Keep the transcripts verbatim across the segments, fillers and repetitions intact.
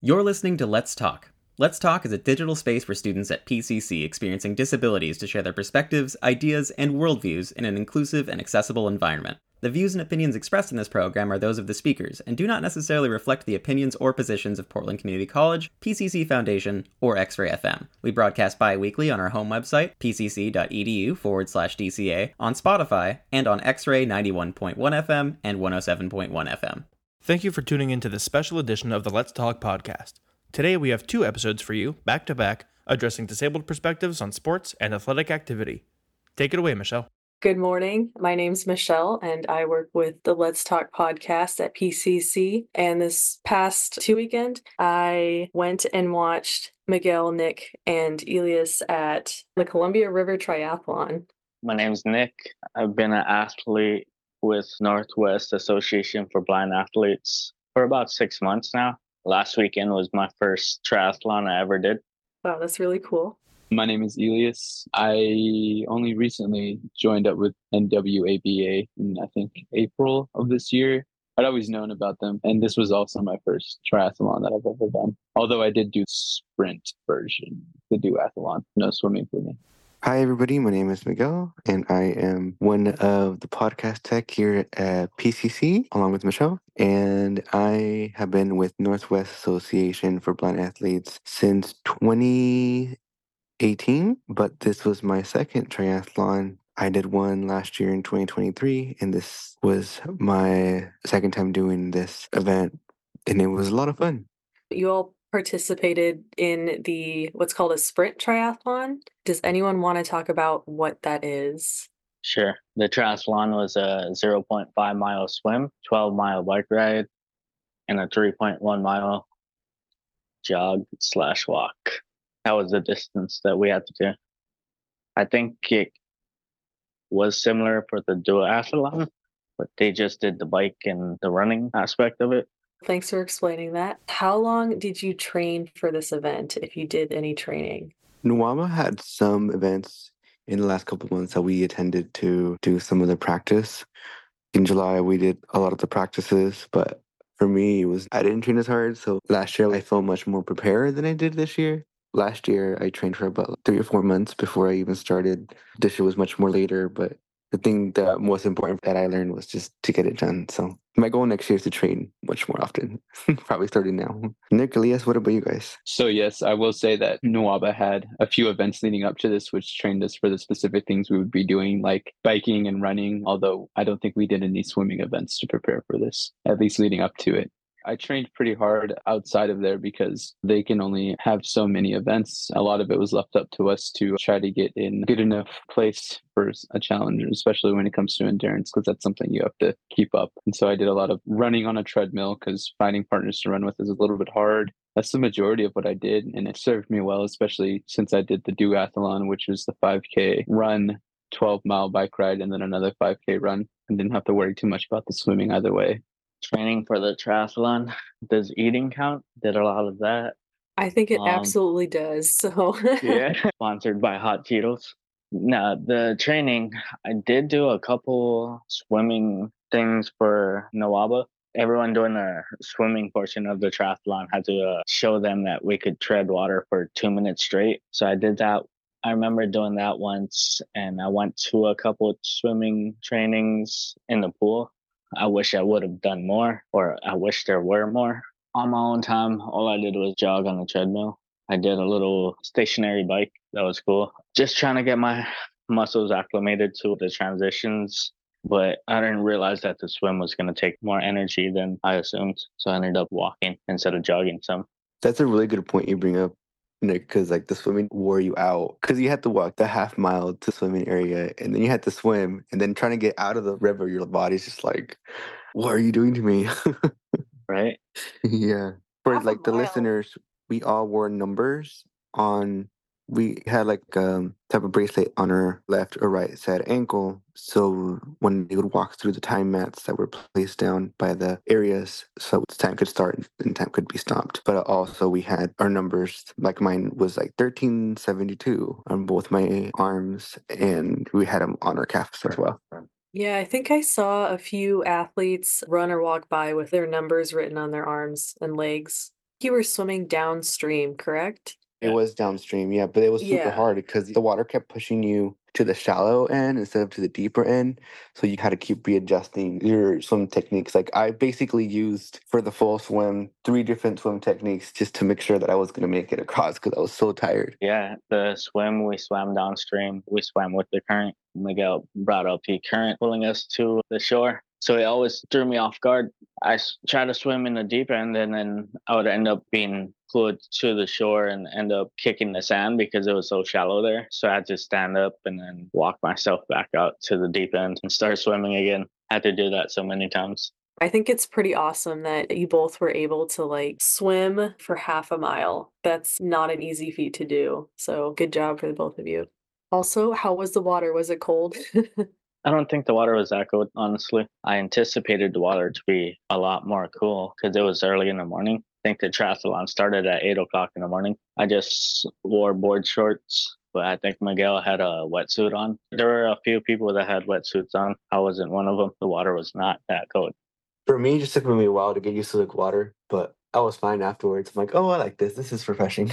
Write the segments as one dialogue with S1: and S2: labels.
S1: You're listening to Let's Talk. Let's Talk is a digital space for students at P C C experiencing disabilities to share their perspectives, ideas, and worldviews in an inclusive and accessible environment. The views and opinions expressed in this program are those of the speakers and do not necessarily reflect the opinions or positions of Portland Community College, P C C Foundation, or X-Ray F M. We broadcast bi-weekly on our home website, pcc.edu forward slash DCA, on Spotify, and on X-Ray ninety-one point one F M and one oh seven point one F M.
S2: Thank you for tuning in to this special edition of the Let's Talk podcast. Today we have two episodes for you, back to back, addressing disabled perspectives on sports and athletic activity. Take it away, Michelle.
S3: Good morning. My name's Michelle, and I work with the Let's Talk podcast at P C C. And this past two weekend, I went and watched Miguel, Nick, and Elias at the Columbia River Triathlon.
S4: My name's Nick. I've been an athlete with Northwest Association for Blind Athletes for about six months now. Last weekend was my first triathlon I ever did.
S3: Wow, that's really cool.
S5: My name is Elias. I only recently joined up with N W A B A in, I think, April of this year. I'd always known about them, and this was also my first triathlon that I've ever done. Although I did do sprint version, the duathlon, no swimming for me.
S6: Hi, everybody. My name is Miguel, and I am one of the podcast tech here at P C C, along with Michelle. And I have been with Northwest Association for Blind Athletes since twenty eighteen, but this was my second triathlon. I did one last year in twenty twenty-three, and this was my second time doing this event, and it was a lot of fun.
S3: You all participated in the what's called a sprint triathlon. Does anyone want to talk about what that is?
S4: Sure. The triathlon was a zero point five mile swim, twelve mile bike ride, and a three point one mile jog slash walk. That was the distance that we had to do. I think it was similar for the duathlon, but they just did the bike and the running aspect of it.
S3: Thanks for explaining that. How long did you train for this event, if you did any training?
S6: N W A B A had some events in the last couple of months that we attended to do some of the practice. In July, we did a lot of the practices, but for me, it was I didn't train as hard. So last year, I felt much more prepared than I did this year. Last year, I trained for about three or four months before I even started. This year was much more later, but the thing that most important that I learned was just to get it done. So my goal next year is to train much more often, probably starting now. Nick, Elias, what about you guys?
S5: So yes, I will say that N W A B A had a few events leading up to this, which trained us for the specific things we would be doing, like biking and running, although I don't think we did any swimming events to prepare for this, at least leading up to it. I trained pretty hard outside of there because they can only have so many events. A lot of it was left up to us to try to get in good enough place for a challenge, especially when it comes to endurance, because that's something you have to keep up. And so I did a lot of running on a treadmill because finding partners to run with is a little bit hard. That's the majority of what I did, and it served me well, especially since I did the duathlon, which was the five K run, twelve mile bike ride, and then another five K run, and didn't have to worry too much about the swimming either way. Training for the triathlon, does eating count? Did a lot of that.
S3: I think it
S4: Um,
S3: absolutely does. So
S4: Yeah. Sponsored by Hot Cheetos. No, the training, I did do a couple swimming things for N W A B A. Everyone doing the swimming portion of the triathlon had to uh, show them that we could tread water for two minutes straight. So I did that. I remember doing that once, and I went to a couple swimming trainings in the pool. I wish I would have done more, or I wish there were more. On my own time, all I did was jog on the treadmill. I did a little stationary bike. That was cool. Just trying to get my muscles acclimated to the transitions. But I didn't realize that the swim was going to take more energy than I assumed. So I ended up walking instead of jogging some.
S6: That's a really good point you bring up, Nick, because like the swimming wore you out because you had to walk the half mile to the swimming area, and then you had to swim, and then trying to get out of the river, your body's just like, what are you doing to me?
S4: Right?
S6: Yeah. For
S3: Half a
S6: like the
S3: mile.
S6: listeners, we all wore numbers on. We had like um type of bracelet on our left or right side ankle. So when they would walk through the time mats that were placed down by the areas, so time could start and time could be stopped. But also we had our numbers, like mine was like thirteen seventy-two on both my arms, and we had them on our calves as well.
S3: Yeah, I think I saw a few athletes run or walk by with their numbers written on their arms and legs. You were swimming downstream, correct?
S6: It was downstream, yeah, but it was super
S3: Yeah.
S6: hard because the water kept pushing you to the shallow end instead of to the deeper end. So you had to keep readjusting your swim techniques. Like I basically used for the full swim three different swim techniques just to make sure that I was going to make it across because I was so tired.
S4: Yeah, the swim, we swam downstream. We swam with the current. Miguel brought up the current pulling us to the shore. So it always threw me off guard. I s- tried to swim in the deep end, and then I would end up being pulled to the shore and end up kicking the sand because it was so shallow there. So I had to stand up and then walk myself back out to the deep end and start swimming again. I had to do that so many times.
S3: I think it's pretty awesome that you both were able to like swim for half a mile. That's not an easy feat to do. So good job for the both of you. Also, how was the water? Was it cold?
S4: I don't think the water was that cold, honestly. I anticipated the water to be a lot more cool because it was early in the morning. I think the triathlon started at eight o'clock in the morning. I just wore board shorts, but I think Miguel had a wetsuit on. There were a few people that had wetsuits on. I wasn't one of them. The water was not that cold.
S6: For me, it just took me a while to get used to the water, but I was fine afterwards. I'm like, oh, I like this. This is refreshing.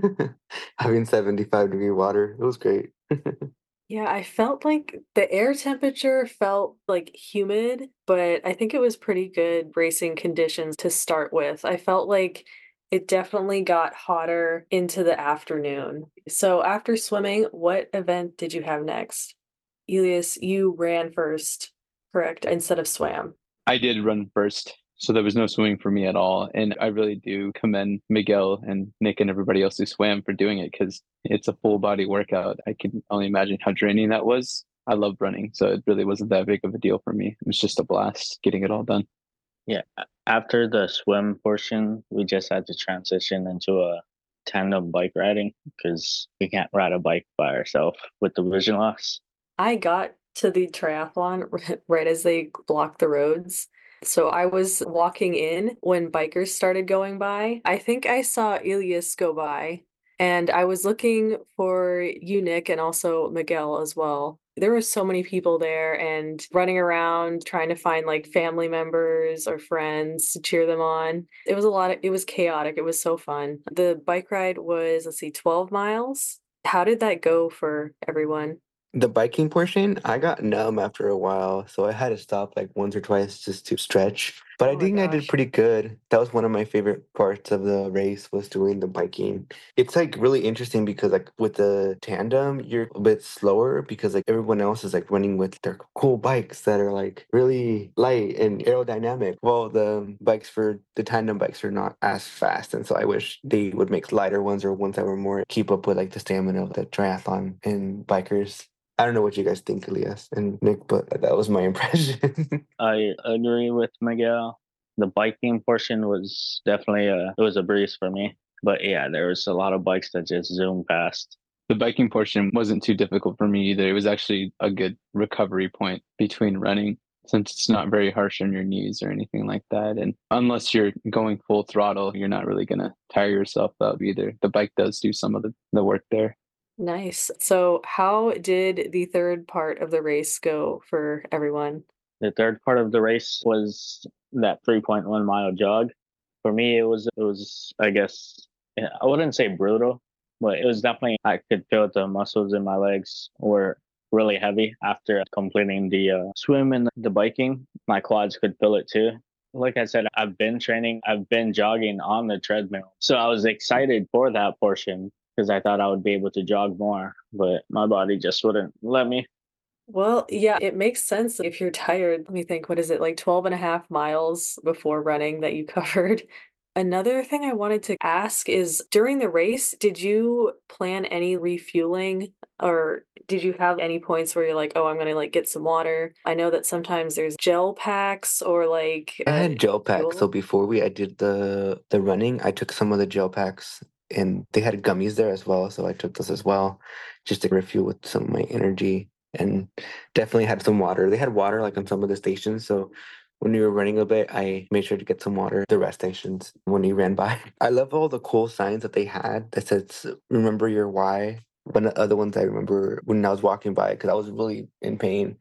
S6: Having seventy-five degree water, it was great.
S3: Yeah, I felt like the air temperature felt like humid, but I think it was pretty good racing conditions to start with. I felt like it definitely got hotter into the afternoon. So after swimming, what event did you have next? Elias, you ran first, correct, instead of swam.
S5: I did run first, so there was no swimming for me at all. And I really do commend Miguel and Nick and everybody else who swam for doing it because it's a full body workout. I can only imagine how draining that was. I love running, so it really wasn't that big of a deal for me. It was just a blast getting it all done.
S4: Yeah. After the swim portion, we just had to transition into a tandem bike riding because we can't ride a bike by ourselves with the vision loss.
S3: I got to the triathlon right as they blocked the roads. So I was walking in when bikers started going by. I think I saw Elias go by, and I was looking for you, Nick, and also Miguel as well. There were so many people there and running around trying to find like family members or friends to cheer them on. It was a lot of, it was chaotic. It was so fun. The bike ride was, let's see, twelve miles. How did that go for everyone?
S6: The biking portion, I got numb after a while, so I had to stop like once or twice just to stretch. But I
S3: Oh my
S6: think I did
S3: gosh.
S6: pretty good. That was one of my favorite parts of the race was doing the biking. It's like really interesting because like with the tandem, you're a bit slower because like everyone else is like running with their cool bikes that are like really light and aerodynamic. Well, the bikes for the tandem bikes are not as fast, and so I wish they would make lighter ones or ones that were more keep up with like the stamina of the triathlon and bikers. I don't know what you guys think, Elias and Nick, but that was my impression.
S4: I agree with Miguel. The biking portion was definitely a it was a breeze for me. But yeah, there was a lot of bikes that just zoomed past.
S5: The biking portion wasn't too difficult for me either. It was actually a good recovery point between running since it's not very harsh on your knees or anything like that. And unless you're going full throttle, you're not really going to tire yourself out either. The bike does do some of the, the work there.
S3: Nice. So, how did the third part of the race go for everyone?
S4: The third part of the race was that three point one mile jog. For me, it was it was I guess yeah, I wouldn't say brutal, but it was definitely I could feel the muscles in my legs were really heavy after completing the uh, swim and the biking. My quads could feel it too. Like I said, I've been training, I've been jogging on the treadmill. So I was excited for that portion because I thought I would be able to jog more, but my body just wouldn't let me.
S3: Well, yeah, it makes sense if you're tired. Let me think, what is it, like twelve and a half miles before running that you covered? Another thing I wanted to ask is during the race, did you plan any refueling or did you have any points where you're like, oh, I'm gonna like get some water? I know that sometimes there's gel packs or like
S6: I
S3: uh,
S6: had gel packs, so
S3: fuel.
S6: before we I did the the running, I took some of the gel packs and they had gummies there as well, so I took those as well just to refuel with some of my energy and definitely had some water. They had water like on some of the stations, so when we were running a bit, I made sure to get some water at the rest stations when we ran by. I love all the cool signs that they had that says remember your why. One of the other ones I remember when I was walking by because I was really in pain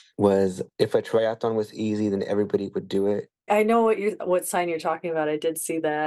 S6: was if a triathlon was easy, then everybody would do it.
S3: I know what you're what sign you're talking about. I did see that.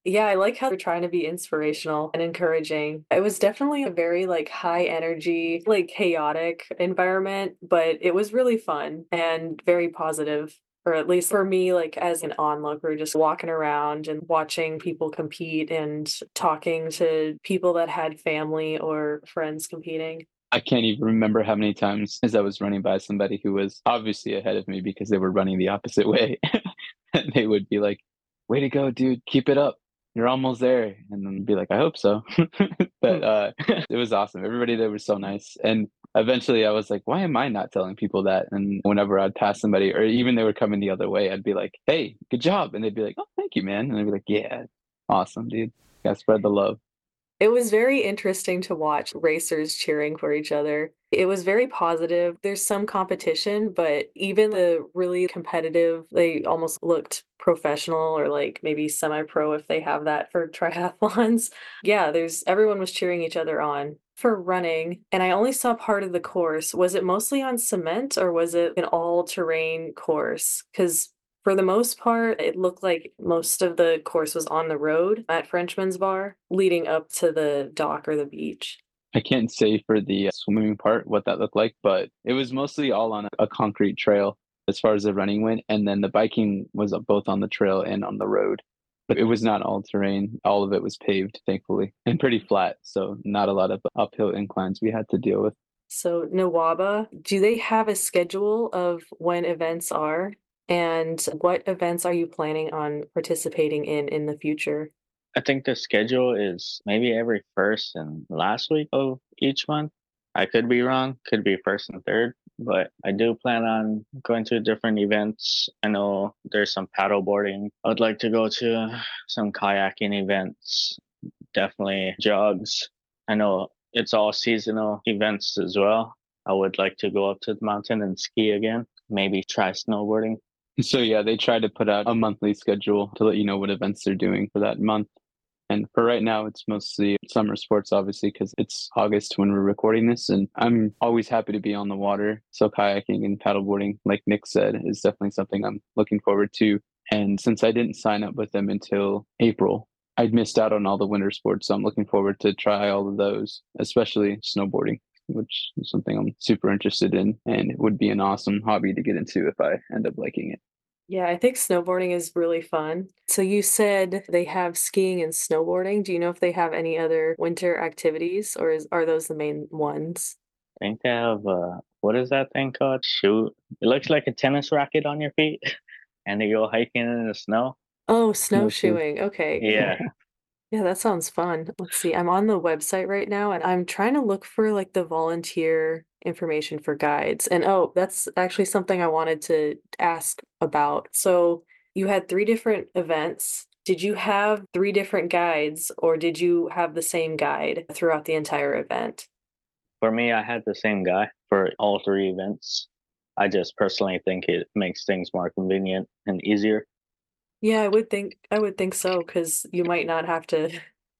S3: Yeah, I like how they're trying to be inspirational and encouraging. It was definitely a very like high energy, like chaotic environment, but it was really fun and very positive. Or at least for me, like as an onlooker, just walking around and watching people compete and talking to people that had family or friends competing.
S5: I can't even remember how many times as I was running by somebody who was obviously ahead of me because they were running the opposite way. And they would be like, way to go, dude, keep it up. You're almost there. And then be like, I hope so. But uh, it was awesome. Everybody there was so nice. And eventually I was like, why am I not telling people that? And whenever I'd pass somebody, or even they were coming the other way, I'd be like, hey, good job. And they'd be like, oh, thank you, man. And I'd be like, yeah, awesome, dude. Gotta spread the love.
S3: It was very interesting to watch racers cheering for each other. It was very positive. There's some competition, but even the really competitive, they almost looked professional or like maybe semi-pro if they have that for triathlons. Yeah, there's everyone was cheering each other on for running, and I only saw part of the course. Was it mostly on cement or was it an all-terrain course? Because for the most part, it looked like most of the course was on the road at Frenchman's Bar, leading up to the dock or the beach.
S5: I can't say for the uh, swimming part what that looked like, but it was mostly all on a, a concrete trail as far as the running went. And then the biking was both on the trail and on the road. But it was not all terrain. All of it was paved, thankfully, and pretty flat. So not a lot of uphill inclines we had to deal with.
S3: So, Nawaba, do they have a schedule of when events are? And what events are you planning on participating in in the future?
S4: I think the schedule is maybe every first and last week of each month. I could be wrong, could be first and third, but I do plan on going to different events. I know there's some paddle boarding. I would like to go to some kayaking events, definitely jogs. I know it's all seasonal events as well. I would like to go up to the mountain and ski again, maybe try snowboarding.
S5: So yeah, they try to put out a monthly schedule to let you know what events they're doing for that month. And for right now, it's mostly summer sports, obviously, because it's August when we're recording this. And I'm always happy to be on the water. So kayaking and paddleboarding, like Nick said, is definitely something I'm looking forward to. And since I didn't sign up with them until April, I'd missed out on all the winter sports. So I'm looking forward to try all of those, especially snowboarding, which is something I'm super interested in. And it would be an awesome hobby to get into if I end up liking it.
S3: Yeah, I think snowboarding is really fun. So you said they have skiing and snowboarding. Do you know if they have any other winter activities or is, are those the main ones?
S4: I think they have, uh, what is that thing called? Shoot. It looks like a tennis racket on your feet and they go hiking in the snow.
S3: Oh,
S5: Snowshoe.
S3: snowshoeing. Okay.
S4: Yeah.
S3: Yeah, that sounds fun. Let's see. I'm on the website right now and I'm trying to look for like the volunteer information for guides. And oh, that's actually something I wanted to ask about. So you had three different events. Did you have three different guides or did you have the same guide throughout the entire event?
S4: For me, I had the same guy for all three events. I just personally think it makes things more convenient and easier.
S3: Yeah, I would think I would think so because you might not have to,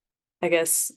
S3: I guess,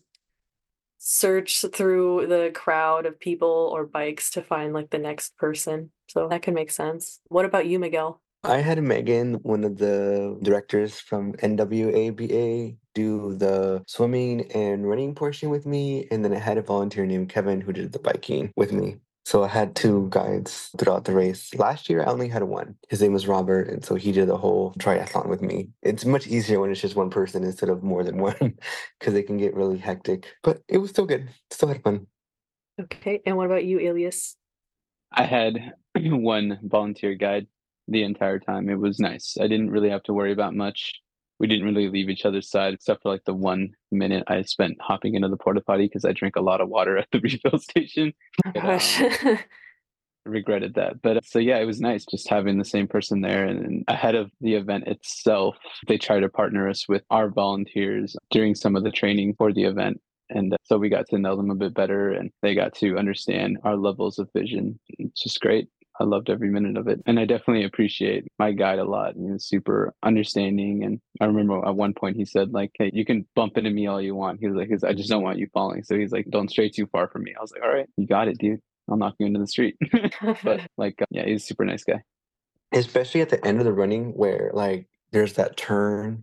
S3: search through the crowd of people or bikes to find like the next person. So that could make sense. What about you, Miguel?
S6: I had Megan, one of the directors from N W A B A, do the swimming and running portion with me, and then I had a volunteer named Kevin who did the biking with me. So I had two guides throughout the race. Last year, I only had one. His name was Robert, and so he did the whole triathlon with me. It's much easier when it's just one person instead of more than one, because it can get really hectic. But it was still good. Still had fun.
S3: Okay, and what about you, Elias?
S5: I had one volunteer guide the entire time. It was nice. I didn't really have to worry about much. We didn't really leave each other's side except for like the one minute I spent hopping into the porta potty because I drank a lot of water at the refill station.
S3: Oh
S5: But,
S3: gosh.
S5: um, regretted that. But so yeah, it was nice just having the same person there. And, and ahead of the event itself, they try to partner us with our volunteers during some of the training for the event. And uh, so we got to know them a bit better and they got to understand our levels of vision. It's just great. I loved every minute of it. And I definitely appreciate my guide a lot. He was super understanding. And I remember at one point he said, like, hey, you can bump into me all you want. He was like, I just don't want you falling. So he's like, don't stray too far from me. I was like, all right, you got it, dude. I'll knock you into the street. But like, uh, yeah, he's a super nice guy.
S6: Especially at the end of the running where like there's that turn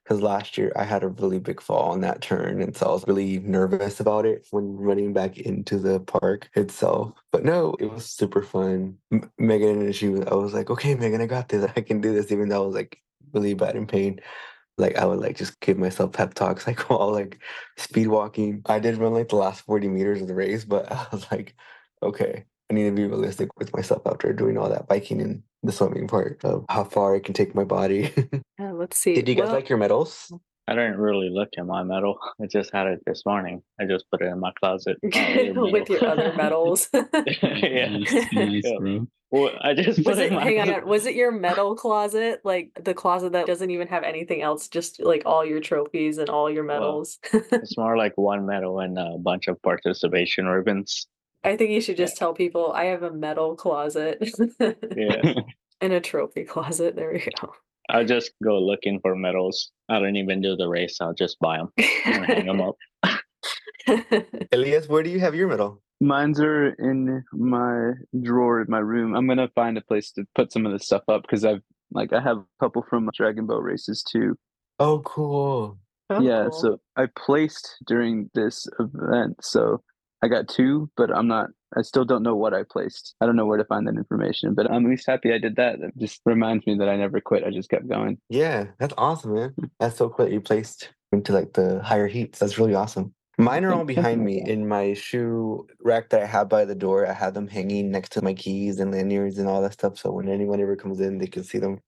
S6: Because last year I had a really big fall on that turn, and so I was really nervous about it when running back into the park itself. But no, it was super fun. M- Megan, and she was, I was like, okay, Megan, I got this. I can do this, even though I was like really bad in pain. Like I would like just give myself pep talks, like while like speed walking. I did run like the last forty meters of the race, but I was like, okay, I need to be realistic with myself after doing all that biking and the swimming part of how far I can take my body.
S3: Yeah, let's see.
S6: Did you guys
S3: Well,
S6: like your medals?
S4: I didn't really look at my medal. I just had it this morning. I just put it in my closet. My other medal.
S3: with your other medals.
S4: Yeah.
S5: Nice, nice,
S4: Yeah.
S5: bro.
S4: Well, I just put
S3: Was
S4: it
S3: it,
S4: in my
S3: hang on, was it your medal closet? Like the closet that doesn't even have anything else, just like all your trophies and all your
S4: Well,
S3: medals?
S4: It's more like one medal and a bunch of participation ribbons.
S3: I think you should
S4: Yeah.
S3: just tell people I have a medal closet
S4: Yeah.
S3: and a trophy closet. There we go.
S4: I'll just go looking for medals. I don't even do the race. I'll just buy them and hang them up.
S6: Elias, where do you have your medal?
S5: Mines are in my drawer in my room. I'm gonna find a place to put some of this stuff up because I've like I have a couple from Dragon Boat races too.
S6: Oh, cool.
S3: Oh,
S5: Yeah,
S3: cool.
S5: so I placed during this event, so I got two, but I'm not. I still don't know what I placed. I don't know where to find that information, but I'm at least happy I did that. It just reminds me that I never quit. I just kept going.
S6: Yeah, that's awesome, man. That's so cool that you placed into like the higher heats. That's really awesome. Mine are all behind me in my shoe rack that I have by the door. I have them hanging next to my keys and lanyards and all that stuff. So when anyone ever comes in, they can see them.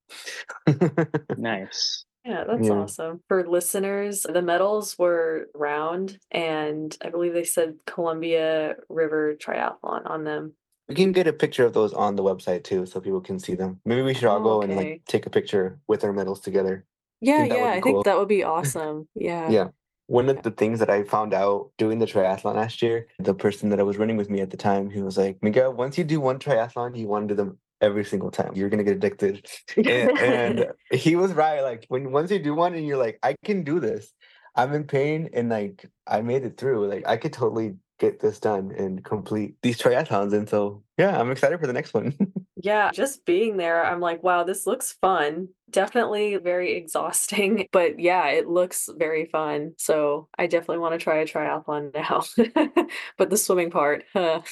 S4: Nice.
S3: Yeah, that's
S6: Yeah.
S3: awesome. For listeners, the medals were round, and I believe they said Columbia River Triathlon on them.
S6: We can get a picture of those on the website too, so people can see them. Maybe we should all
S3: Oh,
S6: go and
S3: okay.
S6: like take a picture with our medals together.
S3: Yeah,
S6: think that would
S3: yeah,
S6: be
S3: I
S6: cool.
S3: think that would be awesome. Yeah.
S6: Yeah. One of the things that I found out doing the triathlon last year, the person that I was running with me at the time, he was like, Miguel, once you do one triathlon, you want to do them every single time. You're gonna get addicted. and, and he was right. Like when once you do one and you're like, I can do this. I'm in pain and like I made it through. Like I could totally get this done and complete these triathlons. And so yeah, I'm excited for the next one.
S3: Yeah, just being there, I'm like, wow, this looks fun. Definitely very exhausting, but yeah, it looks very fun. So I definitely want to try a triathlon now. But the swimming part, huh.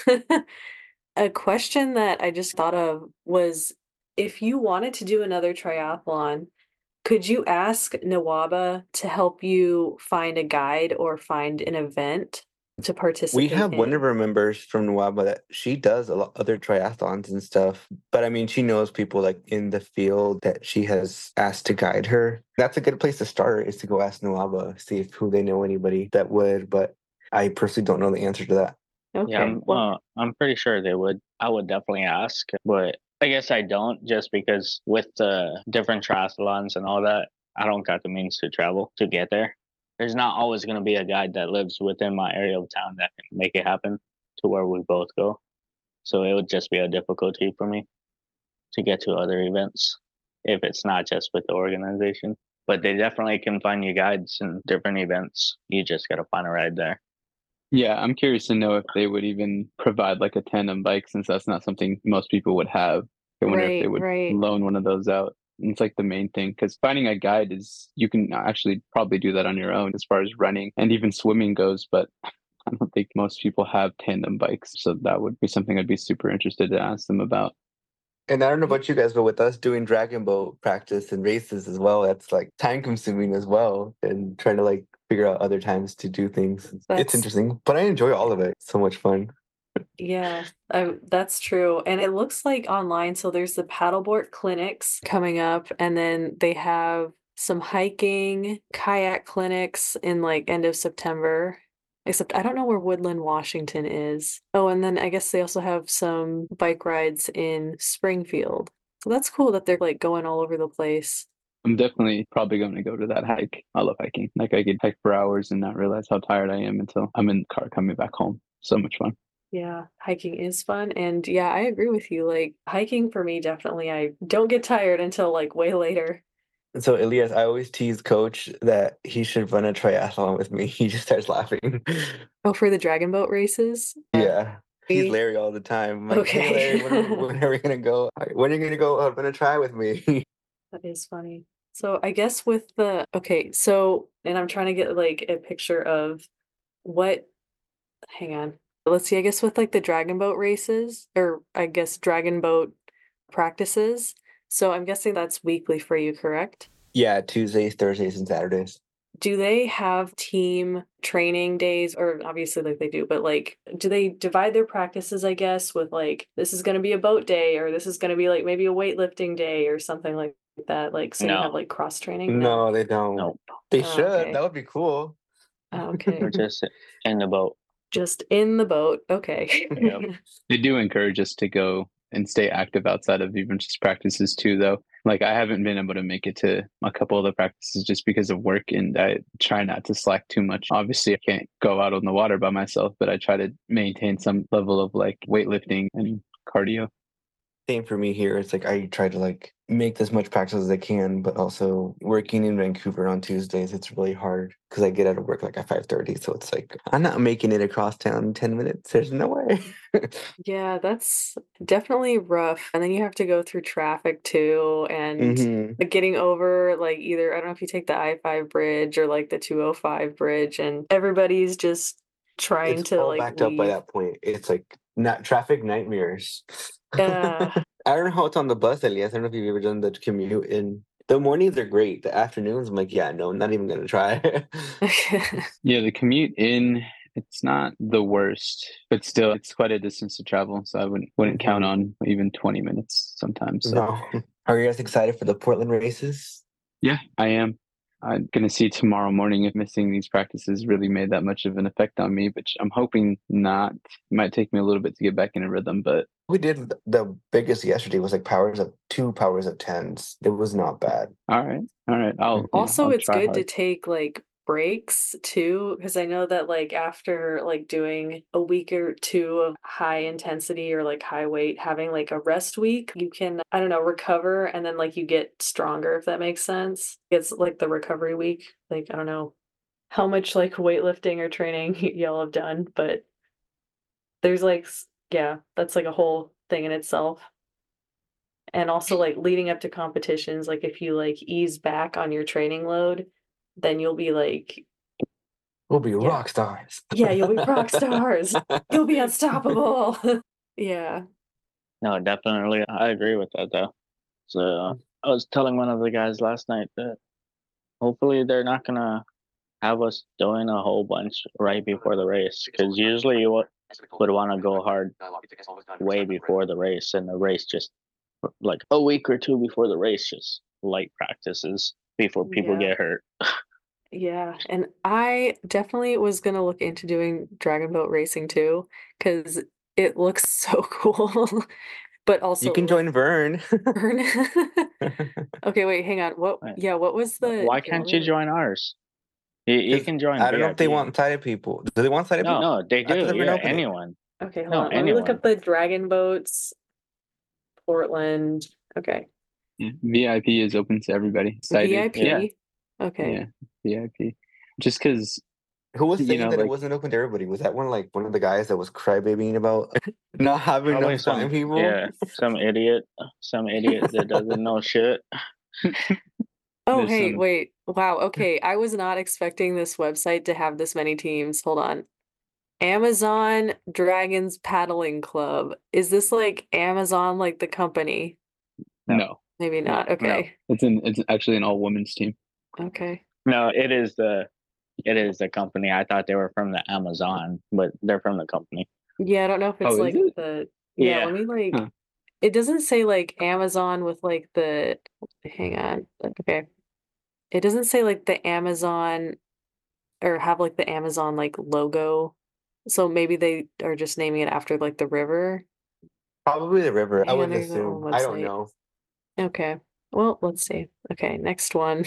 S3: A question that I just thought of was if you wanted to do another triathlon, could you ask Nawaba to help you find a guide or find an event to
S6: We
S3: participate
S6: have one of
S3: in?
S6: our members from Nwaba that she does a lot other triathlons and stuff. But I mean, she knows people like in the field that she has asked to guide her. That's a good place to start is to go ask Nwaba, see if who they know anybody that would. But I personally don't know the answer to that.
S3: Okay.
S4: Yeah, I'm,
S3: Well,
S4: uh, I'm pretty sure they would. I would definitely ask, but I guess I don't just because with the different triathlons and all that, I don't got the means to travel to get there. There's not always going to be a guide that lives within my area of town that can make it happen to where we both go. So it would just be a difficulty for me to get to other events if it's not just with the organization. But they definitely can find you guides in different events. You just got to find a ride there.
S5: Yeah, I'm curious to know if they would even provide like a tandem bike since that's not something most people would have. I wonder if they
S3: right,
S5: would
S3: right.
S5: loan one of those out. And it's like the main thing because finding a guide is you can actually probably do that on your own as far as running and even swimming goes, but I don't think most people have tandem bikes. So that would be something I'd be super interested to ask them about.
S6: And I don't know about you guys, but with us doing Dragon Boat practice and races as well, that's like time consuming as well. And trying to like figure out other times to do things.
S3: That's-
S6: It's interesting, but I enjoy all of it. It's so much fun.
S3: Yeah, I, that's true. And it looks like online, so there's the paddleboard clinics coming up, and then they have some hiking, kayak clinics in like end of September. Except I don't know where Woodland, Washington is. Oh, and then I guess they also have some bike rides in Springfield. So that's cool that they're like going all over the place.
S5: I'm definitely probably going to go to that hike. I love hiking. Like I could hike for hours and not realize how tired I am until I'm in the car coming back home. So much fun.
S3: Yeah, hiking is fun. And yeah, I agree with you. Like hiking for me, definitely, I don't get tired until like way later.
S6: And so, Elias, I always tease Coach that he should run a triathlon with me. He just starts laughing.
S3: Oh, for the Dragon Boat races?
S6: Yeah. He's
S3: We-
S6: Larry all the time. I'm like,
S3: Okay.
S6: hey, Larry, when are, when are we going to go? When are you going to go uh, run a try with me?
S3: That is funny. So I guess with the okay, so and I'm trying to get like a picture of what hang on. Let's see, I guess with like the dragon boat races, or I guess dragon boat practices. So I'm guessing that's weekly for you, correct?
S6: Yeah, Tuesdays, Thursdays, and Saturdays.
S3: Do they have team training days? Or obviously, like they do, but like, do they divide their practices, I guess, with like, this is going to be a boat day, or this is going to be like maybe a weightlifting day, or something like that? Like, so you have
S4: No,
S3: like cross training?
S6: No, they don't.
S4: no,
S6: They
S3: Oh,
S6: should.
S3: okay.
S6: That would be cool.
S3: Oh, okay.
S4: we're just in the boat.
S3: Just in the boat. Okay.
S4: Yep.
S5: They do encourage us to go and stay active outside of even just practices too, though. Like I haven't been able to make it to a couple of the practices just because of work, and I try not to slack too much. Obviously, I can't go out on the water by myself, but I try to maintain some level of like weightlifting and cardio.
S6: Same for me here. It's like I try to like make as much practice as I can, but also working in Vancouver on Tuesdays, it's really hard because I get out of work like at five thirty. So it's like I'm not making it across town in ten minutes. There's no way.
S3: Yeah, that's definitely rough. And then you have to go through traffic too, and
S6: hmm
S3: like getting over like either I don't know if you take the I five bridge or like the two oh five bridge, and everybody's just trying
S6: It's
S3: to
S6: all
S3: like
S6: backed up by
S3: leave.
S6: that point. It's like not traffic nightmares.
S3: Uh,
S6: I don't know how it's on the bus, Elias. I don't know if you've ever done the commute. In the mornings are great. The afternoons, I'm like, yeah, no, not even gonna try.
S5: Yeah, the commute in, it's not the worst, but still, it's quite a distance to travel. So I wouldn't wouldn't count
S6: Mhm.
S5: on even twenty minutes sometimes. So
S6: No. Are you guys excited for the Portland races?
S5: yeah, I am. I'm gonna see tomorrow morning if missing these practices really made that much of an effect on me, which I'm hoping not. It might take me a little bit to get back in a rhythm, but
S6: We did th- the biggest yesterday was like powers of two powers of tens. It was not bad.
S5: all right, all right. I'll yeah,
S3: Also,
S5: I'll
S3: it's
S5: try
S3: good to
S5: hard.
S3: take like breaks too, because I know that like after like doing a week or two of high intensity or like high weight, having like a rest week, you can, I don't know, recover and then like you get stronger, if that makes sense. It's like the recovery week. Like, I don't know how much like weightlifting or training y'all have done, but there's like, s- yeah, that's like a whole thing in itself. And also like leading up to competitions, like if you like ease back on your training load, then you'll be like,
S6: We'll be
S3: yeah,
S6: rock stars.
S3: yeah, you'll be rock stars. You'll be unstoppable. Yeah.
S4: No, definitely, I agree with that though. So I was telling one of the guys last night that hopefully they're not gonna have us doing a whole bunch right before the race, because usually you would would want to go hard way before the race, and the race just like a week or two before the race, just light practices before people
S3: Yeah.
S4: get hurt.
S3: Yeah. And I definitely was gonna look into doing dragon boat racing too, because it looks so cool. But
S6: You
S3: also
S6: can
S3: like
S6: join Vern.
S3: burn. Okay, wait, hang on. What
S4: Right.
S3: yeah, what was the
S4: Why
S3: here, let
S4: can't
S3: me
S4: you
S3: look.
S4: join ours? You, you
S6: 'Cause
S4: can join
S6: I don't know if they
S4: V I P.
S6: want sighted people. Do they want sighted
S3: No.
S6: people?
S4: No, they
S6: I thought
S4: do.
S6: they were gonna
S4: Yeah,
S6: open it.
S3: Okay,
S4: anyone.
S3: hold
S4: No,
S3: on. Let me look
S4: anyone.
S3: up the dragon boats, Portland. Okay.
S5: Yeah, V I P is open to everybody. Cited, yeah,
S3: V I P. Okay.
S5: yeah, V I P. Just because
S6: Who was
S5: you
S6: saying
S5: know,
S6: that it
S5: like
S6: wasn't open to everybody? Was that one like one of the guys that was crybabying about not having
S4: Probably
S6: enough blind
S4: some,
S6: people?
S4: yeah, some idiot, some idiot that doesn't know shit.
S3: Oh,
S5: there's
S3: hey,
S5: some.
S3: wait. Wow. Okay. I was not expecting this website to have this many teams. Hold on. Amazon Dragons Paddling Club. Is this like Amazon, like the company?
S4: No,
S5: No,
S3: Maybe
S5: no,
S3: not.
S4: no,
S3: Okay.
S5: it's an it's actually an all women's team.
S3: Okay.
S4: no. It is the, it is the company. I thought they were from the Amazon, but they're from the company.
S3: Yeah, I don't know if it's
S5: Oh, is
S3: like
S5: it?
S3: the, yeah,
S4: Yeah,
S3: let me like,
S5: Huh.
S3: it doesn't say like Amazon with like the, hang on. Okay. It doesn't say like the Amazon or have like the Amazon like logo. So maybe they are just naming it after like the river.
S6: Probably the river. I
S3: Hang on,
S6: would
S3: there's their own
S6: assume. I don't
S3: website.
S6: know.
S3: Okay. Well, let's see. Okay, next one.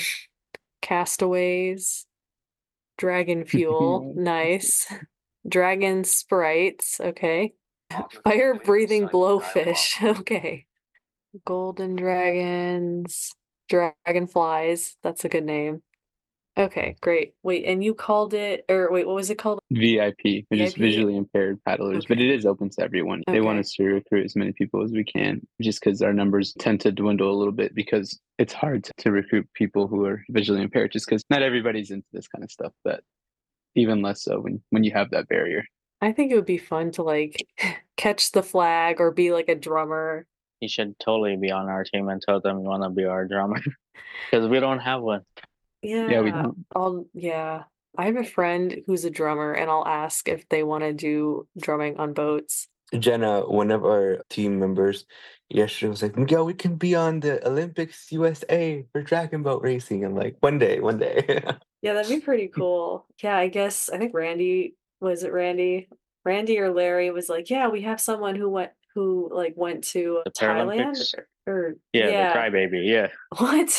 S3: Castaways. Dragon Fuel. Nice. Dragon Sprites. Okay. Fire breathing blowfish. Okay. Golden dragons. Dragonflies. That's a good name. Okay, great. Wait, and you called it, or wait, what was it called?
S5: V I P, which is
S3: V I P?
S5: visually impaired paddlers, but
S3: Okay.
S5: it is open to everyone. They want
S3: Okay.
S5: us to recruit as many people as we can, just because our numbers tend to dwindle a little bit because it's hard to, to recruit people who are visually impaired, just because not everybody's into this kind of stuff, but even less so when, when you have that barrier.
S3: I think it would be fun to like catch the flag or be like a drummer.
S4: You should totally be on our team and tell them you want to be our drummer because we don't have one.
S3: Yeah.
S5: Yeah, we don't.
S3: I'll, yeah. I have a friend who's a drummer, and I'll ask if they want to do drumming on boats.
S6: Jenna, one of our team members yesterday was like, Miguel, we can be on the Olympics U S A for dragon boat racing. I'm like, one day, one day.
S3: Yeah, that'd be pretty cool. Yeah, I guess I think Randy, was it Randy? Randy or Larry was like, yeah, we have someone who went who like went to
S4: The
S3: Thailand
S4: Paralympics?
S3: or, or
S4: Yeah,
S3: yeah.
S4: the crybaby. Yeah,
S3: What?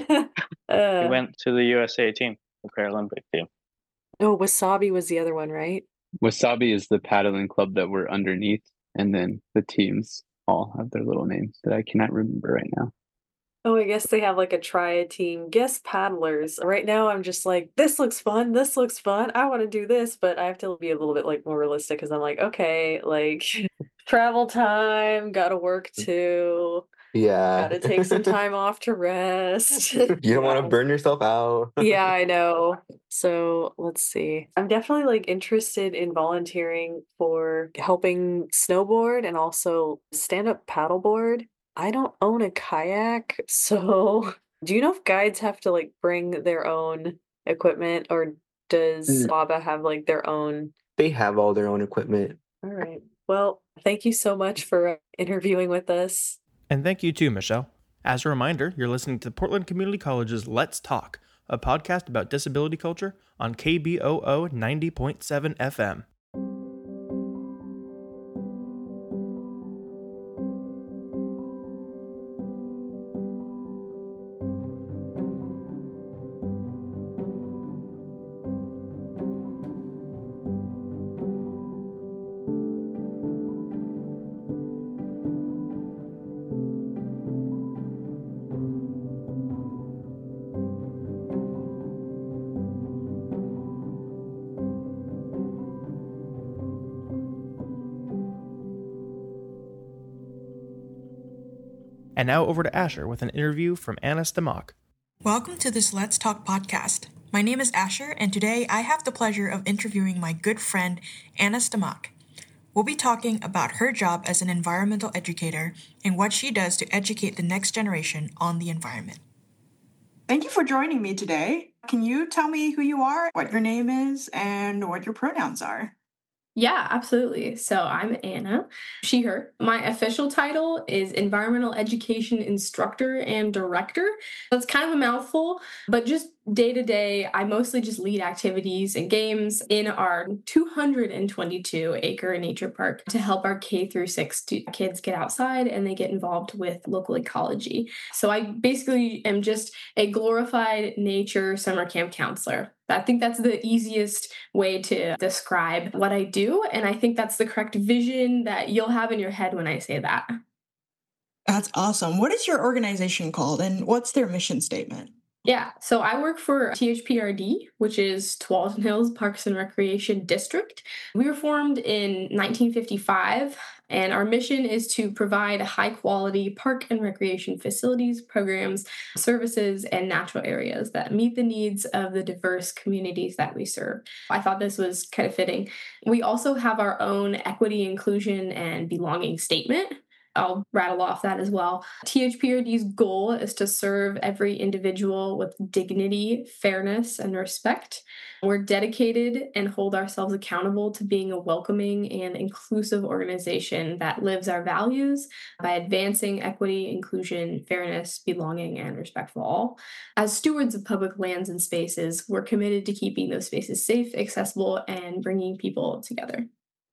S4: he
S3: uh,
S4: went to the U S A team, the Paralympic team.
S3: oh, Wasabi was the other one, right?
S5: Wasabi is the paddling club that we're underneath, and then the teams all have their little names that I cannot remember right now.
S3: Oh, I guess they have like a triad team. Guess paddlers. Right now, I'm just like, this looks fun. This looks fun. I want to do this, but I have to be a little bit like more realistic because I'm like, okay, like travel time, gotta work too,
S6: Yeah.
S3: gotta take some time off to rest.
S6: You don't want to
S3: Wow.
S6: burn yourself out.
S3: Yeah, I know. So let's see. I'm definitely like interested in volunteering for helping snowboard and also stand-up paddleboard. I don't own a kayak, so do you know if guides have to like bring their own equipment, or does
S6: Mm.
S3: WABA have like their own?
S6: They have all their own equipment.
S3: All right. Well, thank you so much for interviewing with us.
S2: And thank you too, Michelle. As a reminder, you're listening to Portland Community College's Let's Talk, a podcast about disability culture on K B O O ninety point seven F M. And now over to Asher with an interview from Anna Stamak.
S7: Welcome to this Let's Talk podcast. My name is Asher, and today I have the pleasure of interviewing my good friend, Anna Stamak. We'll be talking about her job as an environmental educator and what she does to educate the next generation on the environment.
S8: Thank you for joining me today. Can you tell me who you are, what your name is, and what your pronouns are?
S9: Yeah, absolutely. So I'm Anna, she, her. My official title is Environmental Education Instructor and Director. That's kind of a mouthful, but just day to day, I mostly just lead activities and games in our two hundred twenty-two acre nature park to help our K through six kids get outside and they get involved with local ecology. So I basically am just a glorified nature summer camp counselor. I think that's the easiest way to describe what I do, and I think that's the correct vision that you'll have in your head when I say that.
S8: That's awesome. What is your organization called, and what's their mission statement?
S9: Yeah, so I work for T H P R D, which is Tualatin Hills Parks and Recreation District. We were formed in nineteen fifty-five, and our mission is to provide high-quality park and recreation facilities, programs, services, and natural areas that meet the needs of the diverse communities that we serve. I thought this was kind of fitting. We also have our own equity, inclusion, and belonging statement. I'll rattle off that as well. T H P R D's goal is to serve every individual with dignity, fairness, and respect. We're dedicated and hold ourselves accountable to being a welcoming and inclusive organization that lives our values by advancing equity, inclusion, fairness, belonging, and respect for all. As stewards of public lands and spaces, we're committed to keeping those spaces safe, accessible, and bringing people together.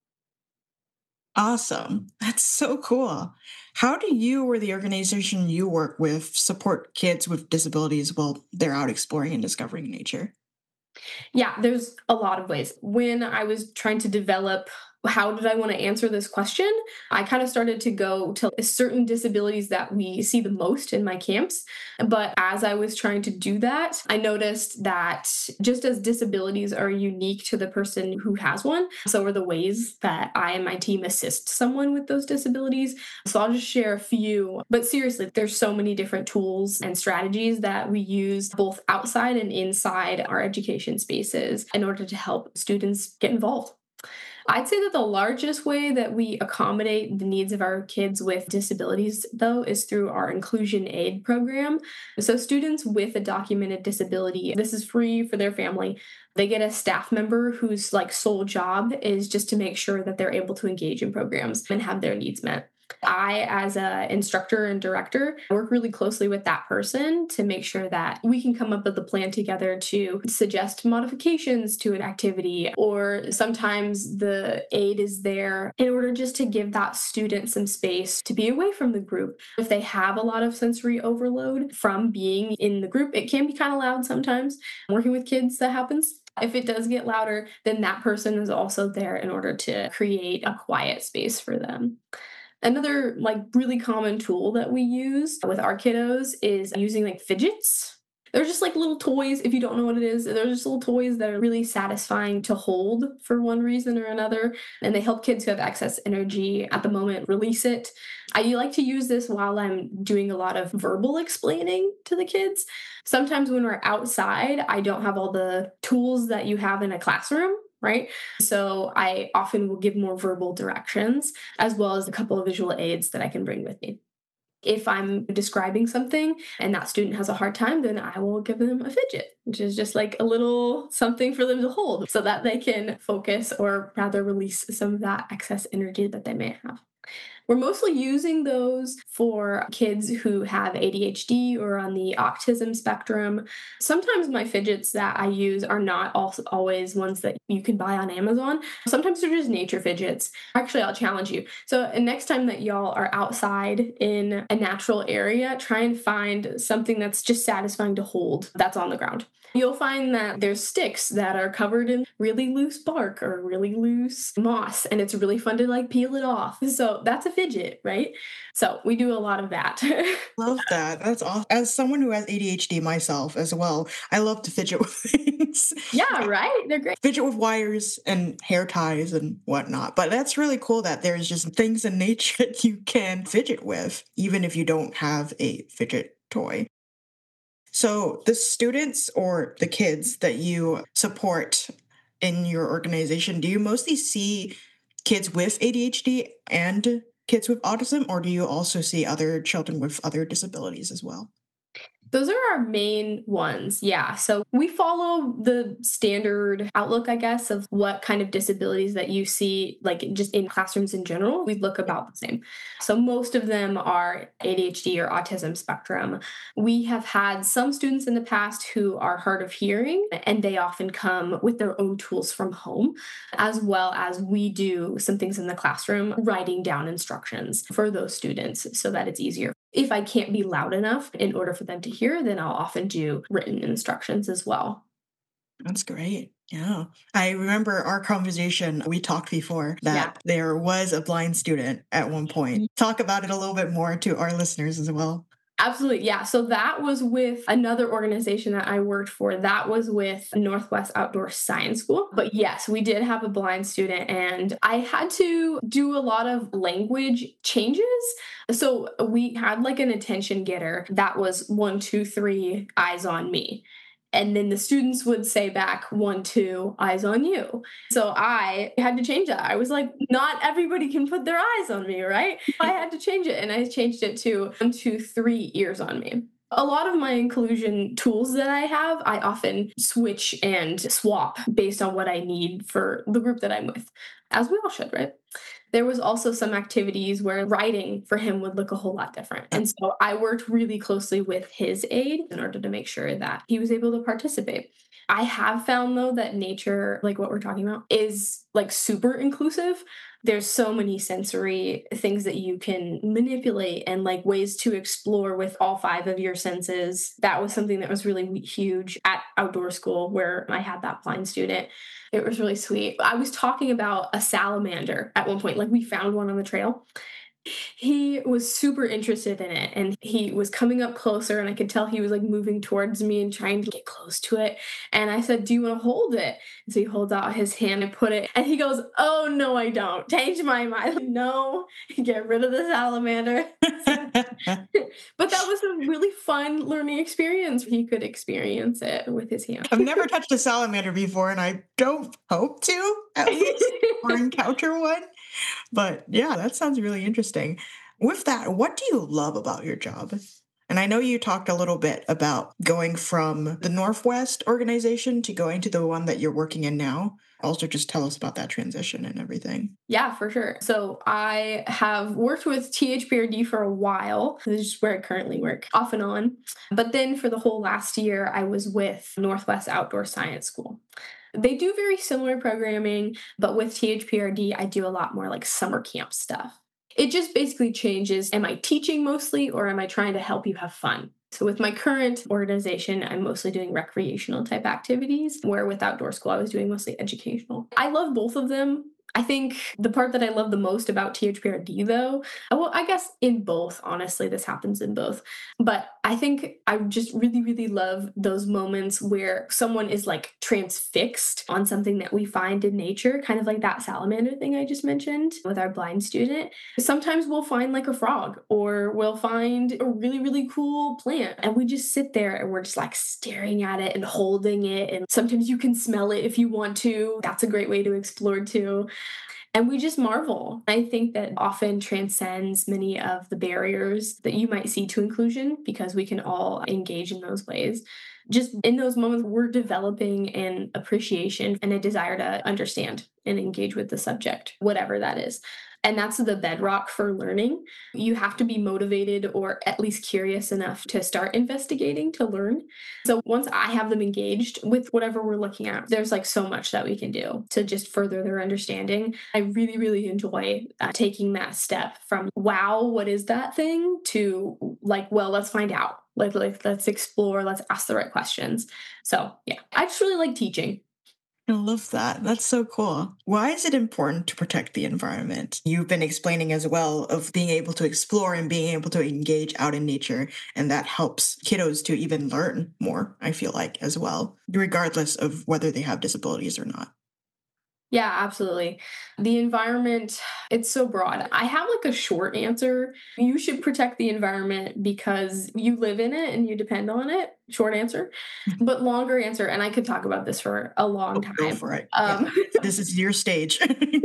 S8: Awesome. That's so cool. How do you or the organization you work with support kids with disabilities while they're out exploring and discovering nature?
S9: Yeah, there's a lot of ways. When I was trying to develop How did I want to answer this question? I kind of started to go to certain disabilities that we see the most in my camps. But as I was trying to do that, I noticed that just as disabilities are unique to the person who has one, so are the ways that I and my team assist someone with those disabilities. So I'll just share a few. But seriously, there's so many different tools and strategies that we use both outside and inside our education spaces in order to help students get involved. I'd say that the largest way that we accommodate the needs of our kids with disabilities, though, is through our Inclusion Aid program. So students with a documented disability, this is free for their family. They get a staff member whose like sole job is just to make sure that they're able to engage in programs and have their needs met. I, as an instructor and director, work really closely with that person to make sure that we can come up with a plan together to suggest modifications to an activity, or sometimes the aid is there in order just to give that student some space to be away from the group. If they have a lot of sensory overload from being in the group, it can be kind of loud sometimes. Working with kids, that happens. If it does get louder, then that person is also there in order to create a quiet space for them. Another like really common tool that we use with our kiddos is using like fidgets. They're just like little toys. If you don't know what it is, they're just little toys that are really satisfying to hold for one reason or another. And they help kids who have excess energy at the moment release it. I like to use this while I'm doing a lot of verbal explaining to the kids. Sometimes when we're outside, I don't have all the tools that you have in a classroom. Right? So I often will give more verbal directions as well as a couple of visual aids that I can bring with me. If I'm describing something and that student has a hard time, then I will give them a fidget, which is just like a little something for them to hold so that they can focus or rather release some of that excess energy that they may have. We're mostly using those for kids who have A D H D or on the autism spectrum. Sometimes my fidgets that I use are not also always ones that you can buy on Amazon. Sometimes they're just nature fidgets. Actually, I'll challenge you. So next time that y'all are outside in a natural area, try and find something that's just satisfying to hold that's on the ground. You'll find that there's sticks that are covered in really loose bark or really loose moss, and it's really fun to like peel it off. So that's a fidget, right? So we do a lot of that.
S8: Love that. That's awesome. As someone who has A D H D myself as well, I love to fidget with things.
S9: Yeah, right? They're great.
S8: Fidget with wires and hair ties and whatnot. But that's really cool that there's just things in nature that you can fidget with, even if you don't have a fidget toy. So the students or the kids that you support in your organization, do you mostly see kids with A D H D and kids with autism, or do you also see other children with other disabilities as well?
S9: Those are our main ones, yeah. So we follow the standard outlook, I guess, of what kind of disabilities that you see, like just in classrooms in general. We look about the same. So most of them are A D H D or autism spectrum. We have had some students in the past who are hard of hearing, and they often come with their own tools from home, as well as we do some things in the classroom, writing down instructions for those students so that it's easier. If I can't be loud enough in order for them to hear, then I'll often do written instructions as well.
S8: That's great. Yeah. I remember our conversation, we talked before that
S9: Yeah.
S8: there was a blind student at one point. Talk about it a little bit more to our listeners as well.
S9: Absolutely. Yeah. So that was with another organization that I worked for. That was with Northwest Outdoor Science School. But yes, we did have a blind student, and I had to do a lot of language changes. So we had like an attention getter that was one, two, three, eyes on me. And then the students would say back, one, two, eyes on you. So I had to change that. I was like, not everybody can put their eyes on me, right? I had to change it. And I changed it to one, two, three, ears on me. A lot of my inclusion tools that I have, I often switch and swap based on what I need for the group that I'm with, as we all should, right? There was also some activities where writing for him would look a whole lot different. And so I worked really closely with his aide in order to make sure that he was able to participate. I have found though that nature, like what we're talking about, is like super inclusive. There's so many sensory things that you can manipulate and like ways to explore with all five of your senses. That was something that was really huge at outdoor school where I had that blind student. It was really sweet. I was talking about a salamander at one point, like we found one on the trail. He was super interested in it and he was coming up closer and I could tell he was like moving towards me and trying to get close to it. And I said, do you want to hold it? And so he holds out his hand and put it and he goes, oh no, I don't. Change my mind. No, get rid of the salamander. But that was a really fun learning experience. He could experience it with his hand.
S8: I've never touched a salamander before and I don't hope to at least or encounter one. But yeah, that sounds really interesting. With that, what do you love about your job? And I know you talked a little bit about going from the Northwest organization to going to the one that you're working in now. Also, just tell us about that transition and everything.
S9: Yeah, for sure. So I have worked with T H P R D for a while. This is where I currently work, off and on. But then for the whole last year, I was with Northwest Outdoor Science School. They do very similar programming, but with T H P R D, I do a lot more like summer camp stuff. It just basically changes. Am I teaching mostly or am I trying to help you have fun? So with my current organization, I'm mostly doing recreational type activities, where with Outdoor School, I was doing mostly educational. I love both of them. I think the part that I love the most about T H P R D, though, well, I guess in both, honestly, this happens in both. But I think I just really, really love those moments where someone is like transfixed on something that we find in nature, kind of like that salamander thing I just mentioned with our blind student. Sometimes we'll find like a frog or we'll find a really, really cool plant and we just sit there and we're just like staring at it and holding it. And sometimes you can smell it if you want to. That's a great way to explore too. And we just marvel. I think that often transcends many of the barriers that you might see to inclusion because we can all engage in those ways. Just in those moments, we're developing an appreciation and a desire to understand and engage with the subject, whatever that is. And that's the bedrock for learning. You have to be motivated or at least curious enough to start investigating, to learn. So once I have them engaged with whatever we're looking at, there's like so much that we can do to just further their understanding. I really, really enjoy uh, taking that step from, wow, what is that thing? To like, well, let's find out. Like, like let's explore, let's ask the right questions. So yeah, I just really like teaching.
S8: I love that. That's so cool. Why is it important to protect the environment? You've been explaining as well of being able to explore and being able to engage out in nature, and that helps kiddos to even learn more, I feel like, as well, regardless of whether they have disabilities or not.
S9: Yeah, absolutely. The environment, it's so broad. I have like a short answer. You should protect the environment because you live in it and you depend on it. Short answer. But longer answer, and I could talk about this for a long time.
S8: Go for it.
S9: Um,
S8: yeah. This is your stage.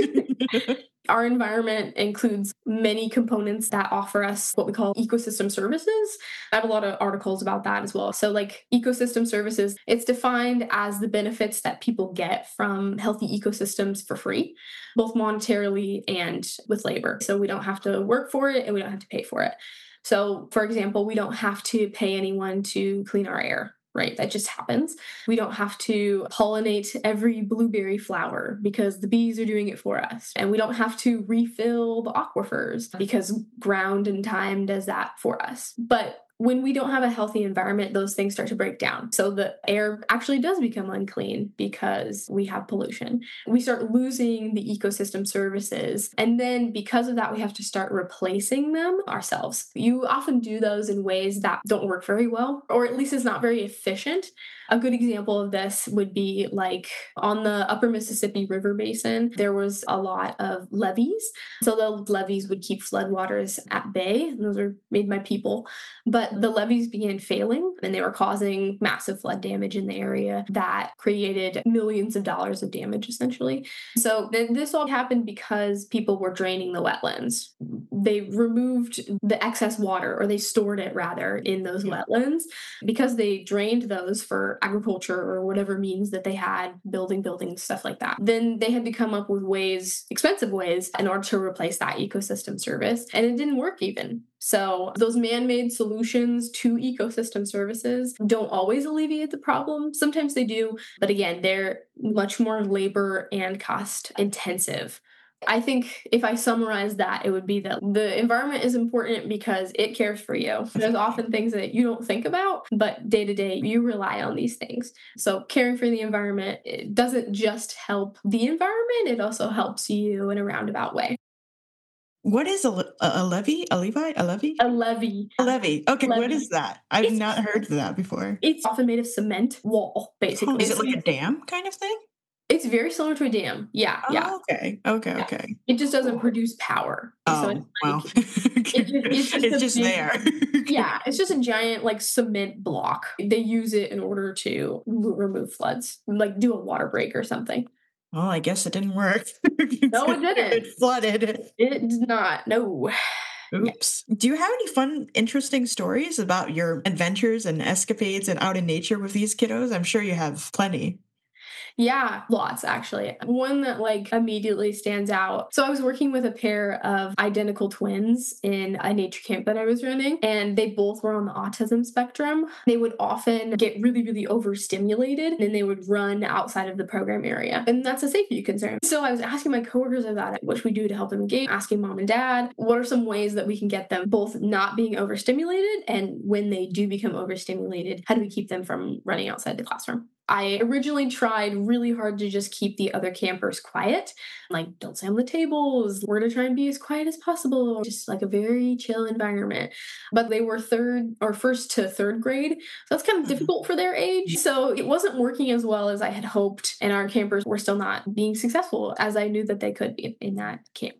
S9: Our environment includes many components that offer us what we call ecosystem services. I have a lot of articles about that as well. So like ecosystem services, it's defined as the benefits that people get from healthy ecosystems for free, both monetarily and with labor. So we don't have to work for it and we don't have to pay for it. So for example, we don't have to pay anyone to clean our air. Right? That just happens. We don't have to pollinate every blueberry flower because the bees are doing it for us. And we don't have to refill the aquifers because ground and time does that for us. But when we don't have a healthy environment, those things start to break down. So the air actually does become unclean because we have pollution. We start losing the ecosystem services. And then because of that, we have to start replacing them ourselves. You often do those in ways that don't work very well, or at least is not very efficient. A good example of this would be like on the upper Mississippi River Basin, there was a lot of levees. So the levees would keep floodwaters at bay. And those are made by people. But the levees began failing and they were causing massive flood damage in the area that created millions of dollars of damage, essentially. So th- this all happened because people were draining the wetlands. They removed the excess water, or they stored it rather, in those wetlands because they drained those for agriculture or whatever means that they had, building buildings, stuff like that. Then they had to come up with ways, expensive ways, in order to replace that ecosystem service. And it didn't work even. So those man-made solutions to ecosystem services don't always alleviate the problem. Sometimes they do, but again, they're much more labor and cost intensive. I think if I summarize that, it would be that the environment is important because it cares for you. There's often things that you don't think about, but day to day, you rely on these things. So caring for the environment, it doesn't just help the environment, it also helps you in a roundabout way.
S8: What is a, a, a levy? A levy? A levy?
S9: A levee.
S8: A levy. Okay,
S9: Levee.
S8: What is that? I've
S9: It's-
S8: not heard of that before.
S9: It's often made of cement wall, basically.
S8: Oh, is it like a dam kind of thing?
S9: It's very similar to a dam. Yeah,
S8: Oh,
S9: yeah.
S8: okay. Okay,
S9: Yeah.
S8: okay.
S9: It just doesn't produce power. So
S8: Oh,
S9: it's
S8: wow.
S9: like, it's just- it's just
S8: It's
S9: a
S8: just
S9: big-
S8: there.
S9: yeah, it's just a giant like cement block. They use it in order to re- remove floods, like do a water break or something.
S8: Well, I guess it didn't work.
S9: No, it didn't.
S8: It flooded.
S9: It did not. No.
S8: Oops. Do you have any fun, interesting stories about your adventures and escapades and out in nature with these kiddos? I'm sure you have plenty.
S9: Yeah, lots actually. One that like immediately stands out. So I was working with a pair of identical twins in a nature camp that I was running, and they both were on the autism spectrum. They would often get really, really overstimulated and they would run outside of the program area. And that's a safety concern. So I was asking my coworkers about it, what should we do to help them engage, asking mom and dad, what are some ways that we can get them both not being overstimulated, and when they do become overstimulated, how do we keep them from running outside the classroom? I originally tried really hard to just keep the other campers quiet. Like, don't sit on the tables. We're going to try and be as quiet as possible. Just like a very chill environment. But they were third or first to third grade. So that's kind of difficult for their age. So it wasn't working as well as I had hoped. And our campers were still not being successful as I knew that they could be in that camp.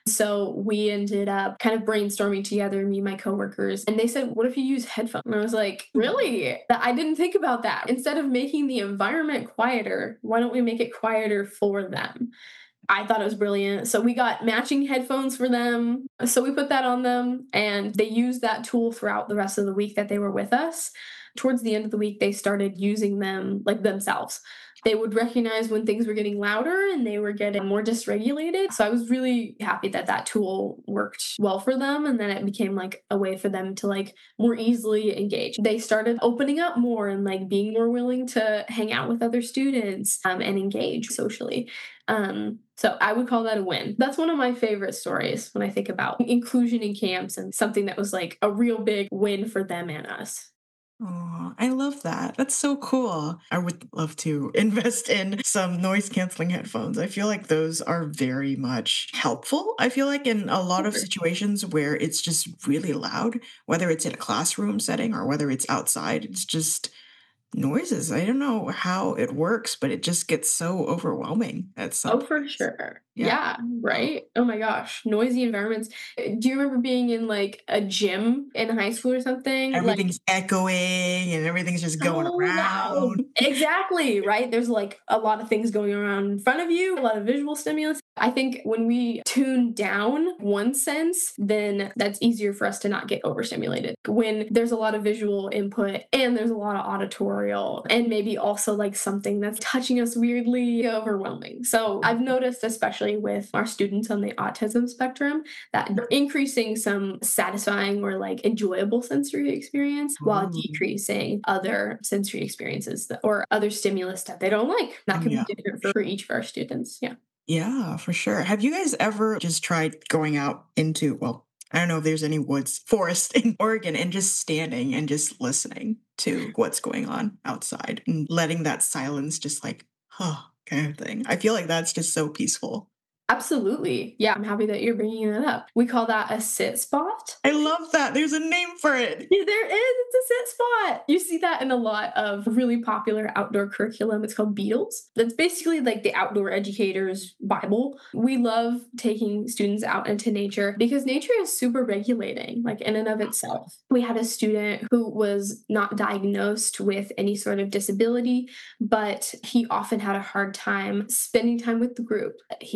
S9: So we ended up kind of brainstorming together, me and my coworkers, and they said, what if you use headphones? And I was like, really? I didn't think about that. Instead of making the environment quieter, why don't we make it quieter for them? I thought it was brilliant. So we got matching headphones for them. So we put that on them, and they used that tool throughout the rest of the week that they were with us. Towards the end of the week, they started using them like themselves. They would recognize when things were getting louder and they were getting more dysregulated. So I was really happy that that tool worked well for them. And then it became like a way for them to like more easily engage. They started opening up more and like being more willing to hang out with other students um, and engage socially. Um, so I would call that a win. That's one of my favorite stories when I think about inclusion in camps and something that was like a real big win for them and us.
S8: Oh, I love that. That's so cool. I would love to invest in some noise canceling headphones. I feel like those are very much helpful. I feel like in a lot of situations where it's just really loud, whether it's in a classroom setting or whether it's outside, it's just noises. I don't know how it works, but it just gets so overwhelming at some
S9: Oh, for
S8: points.
S9: sure.
S8: Yeah.
S9: Yeah, right? Oh my gosh. Noisy environments. Uh, Do you remember being in like a gym in high school or something? Like
S8: Everything's echoing and everything's just going
S9: so loud.
S8: around.
S9: Exactly, right? There's like a lot of things going around in front of you, a lot of visual stimulus. I think when we tune down one sense, then that's easier for us to not get overstimulated. When there's a lot of visual input and there's a lot of auditorial and maybe also like something that's touching us weirdly overwhelming. So I've noticed, especially with our students on the autism spectrum, that they're increasing some satisfying or like enjoyable sensory experience while
S8: Ooh.
S9: decreasing other sensory experiences that, or other stimulus that they don't like. That could
S8: Yeah.
S9: be different for, for each of our students. Yeah.
S8: Yeah, for sure. Have you guys ever just tried going out into, well, I don't know if there's any woods, forest in Oregon, and just standing and just listening to what's going on outside and letting that silence just like, huh, kind of thing? I feel like that's just so peaceful.
S9: Absolutely. Yeah, I'm happy that you're bringing that up. We call that a sit spot.
S8: I love that. There's a name for it.
S9: Yeah, there is. It's a sit spot. You see that in a lot of really popular outdoor curriculum. It's called Beatles. That's basically like the outdoor educator's Bible. We love taking students out into nature because nature is super regulating, like in and of itself. We had a student who was not diagnosed with any sort of disability, but he often had a hard time spending time with the group. He would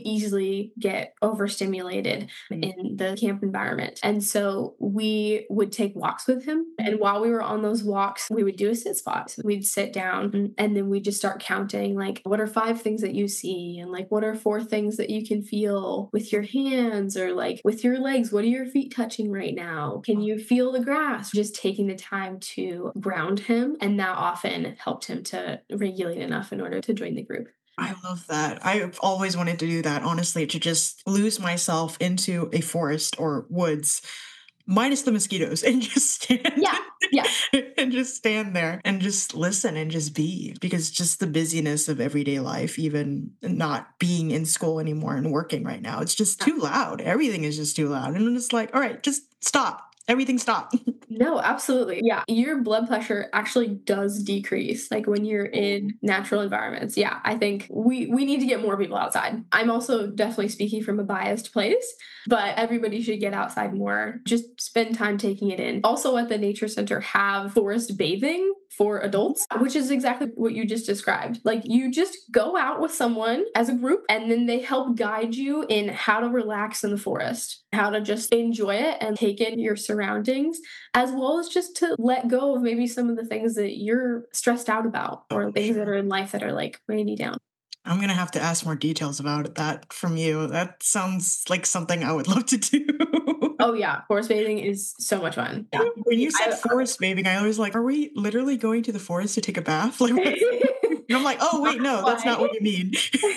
S9: easily get overstimulated
S8: Mm.
S9: in the camp environment. And so we would take walks with him. And while we were on those walks, we would do a sit spot. So we'd sit down and then we'd just start counting, like, what are five things that you see? And like, what are four things that you can feel with your hands, or like with your legs? What are your feet touching right now? Can you feel the grass? Just taking the time to ground him. And that often helped him to regulate enough in order to join the group.
S8: I love that. I've always wanted to do that, honestly, to just lose myself into a forest or woods, minus the mosquitoes, and just stand.
S9: Yeah, yeah.
S8: and just stand there and just listen and just be, because just the busyness of everyday life, even not being in school anymore and working right now, it's just too loud. Everything is just too loud. And I'm just like, all right, just stop. Everything stop.
S9: No, absolutely. Yeah. Your blood pressure actually does decrease, like when you're in natural environments. Yeah. I think we, we need to get more people outside. I'm also definitely speaking from a biased place, but everybody should get outside more. Just spend time taking it in. Also at the nature center have forest bathing for adults, which is exactly what you just described. Like, you just go out with someone as a group, and then they help guide you in how to relax in the forest, how to just enjoy it and take in your surroundings, as well as just to let go of maybe some of the things that you're stressed out about, or
S8: Oh,
S9: things
S8: sure.
S9: that are in life that are like weighing you down.
S8: I'm going to have to ask more details about that from you. That sounds like something I would love to do.
S9: Oh yeah, forest bathing is so much fun. Yeah.
S8: When you said
S9: I-
S8: forest bathing, I was like, are we literally going to the forest to take a bath? Like, what? And I'm like, oh, wait, no, that's not what you mean.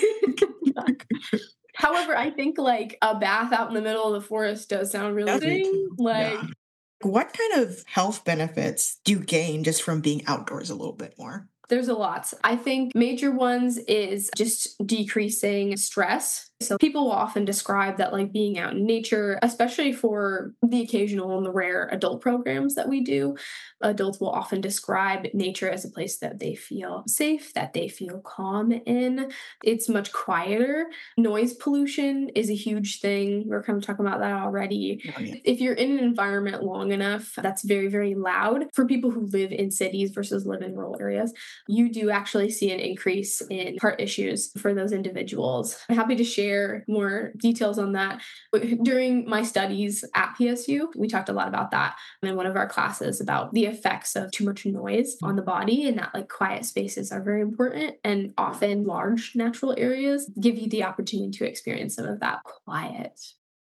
S9: However, I think like a bath out in the middle of the forest does sound really
S8: That's me
S9: good.
S8: too.
S9: Like,
S8: Yeah. What kind of health benefits do you gain just from being outdoors a little bit more?
S9: there's a lot. I think major ones is just decreasing stress. So people will often describe that like being out in nature, especially for the occasional and the rare adult programs that we do, adults will often describe nature as a place that they feel safe, that they feel calm in. It's much quieter. Noise pollution is a huge thing. We're kind of talking about that already.
S8: Oh, yeah.
S9: If you're in an environment long enough that's very, very loud, for people who live in cities versus live in rural areas, you do actually see an increase in heart issues for those individuals. I'm happy to share more details on that. During my studies at P S U, we talked a lot about that in one of our classes about the effects of too much noise on the body, and that like quiet spaces are very important, and often large natural areas give you the opportunity to experience some of that quiet.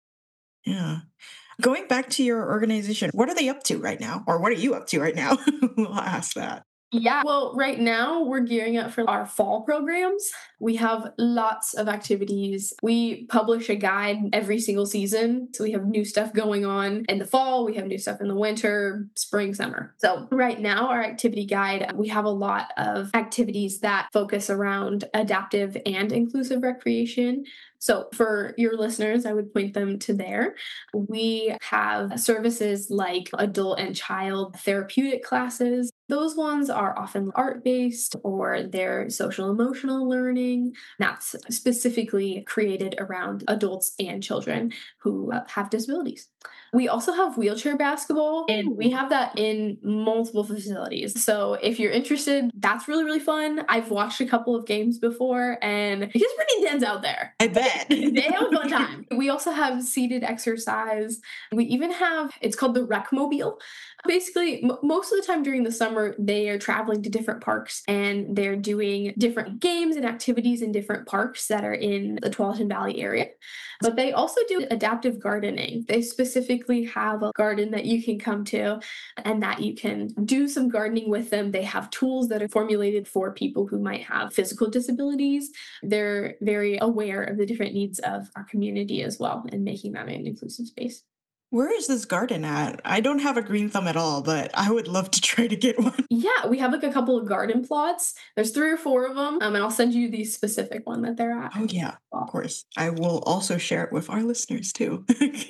S8: Yeah. Going back to your organization, what are they up to right now? Or what are you up to right now? We'll ask that.
S9: Yeah, well, right now we're gearing up for our fall programs. We have lots of activities. We publish a guide every single season. So we have new stuff going on in the fall. We have new stuff in the winter, spring, summer. So right now, our activity guide, we have a lot of activities that focus around adaptive and inclusive recreation. So for your listeners, I would point them to there. We have services like adult and child therapeutic classes. Those ones are often art-based, or they're social emotional learning. That's specifically created around adults and children who have disabilities. We also have wheelchair basketball, and we have that in multiple facilities. So if you're interested, that's really, really fun. I've watched a couple of games before, and it gets pretty intense out there.
S8: I bet.
S9: They have a fun time. We also have seated exercise. We even have, it's called the Rec Mobile. Basically, m- most of the time during the summer, they are traveling to different parks, and they're doing different games and activities in different parks that are in the Tualatin Valley area. But they also do adaptive gardening. They specifically have a garden that you can come to and that you can do some gardening with them. They have tools that are formulated for people who might have physical disabilities. They're very aware of the different needs of our community as well, and making that an inclusive space.
S8: Where is this garden at? I don't have a green thumb at all, but I would love to try to get one.
S9: Yeah, we have like a couple of garden plots. There's three or four of them, um, and I'll send you the specific one that they're at.
S8: Oh, yeah, of course. I will also share it with our listeners too.